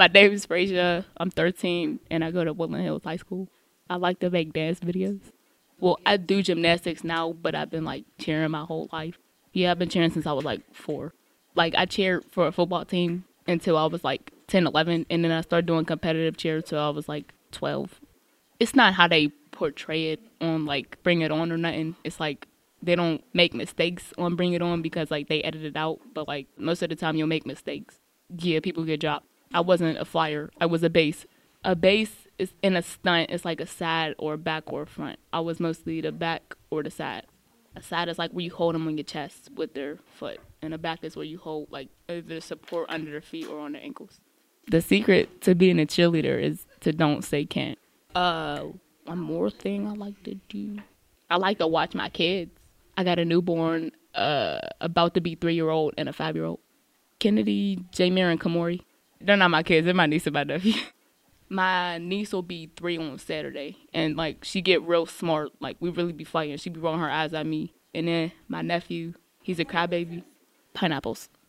My name is Frasia. I'm 13 and I go to Woodland Hills High School. I like to make dance videos. Well, I do gymnastics now, but I've been like cheering my whole life. Yeah, I've been cheering since I was like 4. Like I cheered for a football team until I was like 10, 11, and then I started doing competitive cheer until I was like 12. It's not how they portray it on like Bring It On or nothing. It's like they don't make mistakes on Bring It On because like they edit it out, but like most of the time you'll make mistakes. Yeah, people get dropped. I wasn't a flyer. I was a bass. A bass is in a stunt. It's like a side or a back or a front. I was mostly the back or the side. A side is like where you hold them on your chest with their foot, and a back is where you hold like the support under their feet or on their ankles. The secret to being a cheerleader is to don't say can't. One more thing I like to do. I like to watch my kids. I got a newborn, about to be 3-year-old and a 5-year-old. Kennedy, Jameer, and Kamori. They're not my kids. They're my niece and my nephew. My niece will be 3 on Saturday, and like she get real smart. Like we really be fighting. She be rolling her eyes at me. And then my nephew, he's a crybaby. Pineapples.